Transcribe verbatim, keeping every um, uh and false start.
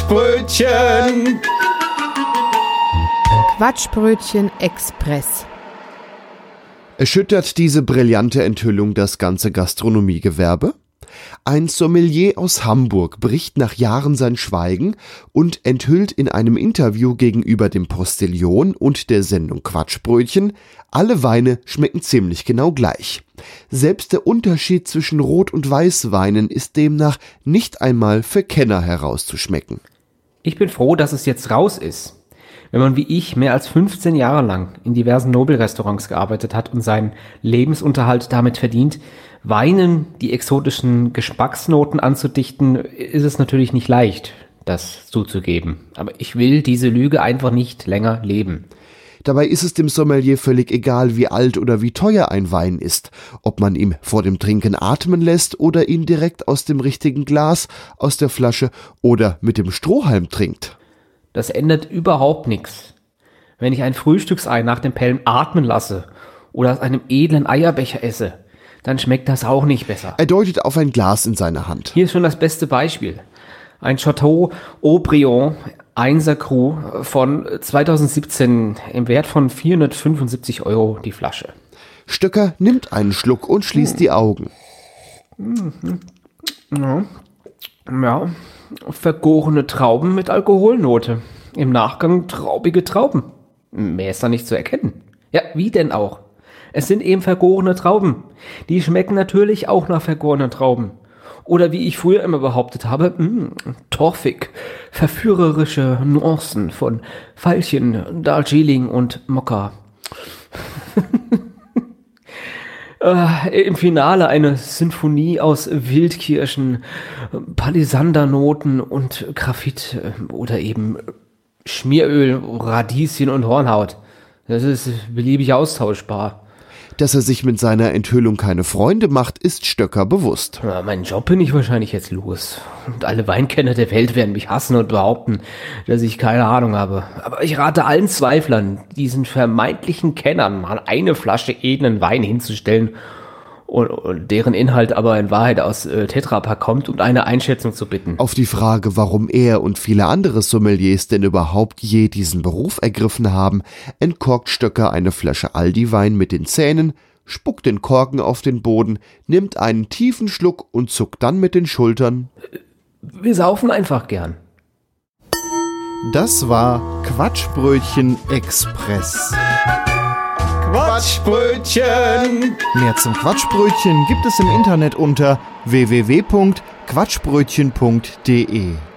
Quatschbrötchen! Quatschbrötchen Express. Erschüttert diese brillante Enthüllung das ganze Gastronomiegewerbe? Ein Sommelier aus Hamburg bricht nach Jahren sein Schweigen und enthüllt in einem Interview gegenüber dem Postillon und der Sendung Quatschbrötchen, alle Weine schmecken ziemlich genau gleich. Selbst der Unterschied zwischen Rot- und Weißweinen ist demnach nicht einmal für Kenner herauszuschmecken. Ich bin froh, dass es jetzt raus ist. Wenn man wie ich mehr als fünfzehn Jahre lang in diversen Nobelrestaurants gearbeitet hat und seinen Lebensunterhalt damit verdient, Weinen die exotischen Geschmacksnoten anzudichten, ist es natürlich nicht leicht, das zuzugeben. Aber ich will diese Lüge einfach nicht länger leben. Dabei ist es dem Sommelier völlig egal, wie alt oder wie teuer ein Wein ist, ob man ihm vor dem Trinken atmen lässt oder ihn direkt aus dem richtigen Glas, aus der Flasche oder mit dem Strohhalm trinkt. Das ändert überhaupt nichts. Wenn ich ein Frühstücksei nach dem Pellen atmen lasse oder aus einem edlen Eierbecher esse, dann schmeckt das auch nicht besser. Er deutet auf ein Glas in seiner Hand. Hier ist schon das beste Beispiel. Ein Chateau Haut-Briand Einser Cru von zweitausendsiebzehn im Wert von vierhundertfünfundsiebzig Euro die Flasche. Stöcker nimmt einen Schluck und schließt hm. die Augen. Ja. ja, vergorene Trauben mit Alkoholnote. Im Nachgang traubige Trauben. Mehr ist da nicht zu erkennen. Ja, wie denn auch? Es sind eben vergorene Trauben. Die schmecken natürlich auch nach vergorenen Trauben. Oder wie ich früher immer behauptet habe, mh, torfig, verführerische Nuancen von Veilchen, Darjeeling und Mokka. äh, Im Finale eine Sinfonie aus Wildkirschen, Palisandernoten und Graphit oder eben Schmieröl, Radieschen und Hornhaut. Das ist beliebig austauschbar. Dass er sich mit seiner Enthüllung keine Freunde macht, ist Stöcker bewusst. Ja, meinen Job bin ich wahrscheinlich jetzt los. Und alle Weinkenner der Welt werden mich hassen und behaupten, dass ich keine Ahnung habe. Aber ich rate allen Zweiflern, diesen vermeintlichen Kennern mal eine Flasche edlen Wein hinzustellen und, und deren Inhalt aber in Wahrheit aus äh, Tetra Pak kommt, um eine Einschätzung zu bitten. Auf die Frage, warum er und viele andere Sommeliers denn überhaupt je diesen Beruf ergriffen haben, entkorkt Stöcker eine Flasche Aldi-Wein mit den Zähnen, spuckt den Korken auf den Boden, nimmt einen tiefen Schluck und zuckt dann mit den Schultern. Wir saufen einfach gern. Das war Quatschbrötchen Express. Quatschbrötchen! Mehr zum Quatschbrötchen gibt es im Internet unter w w w punkt quatschbrötchen punkt d e.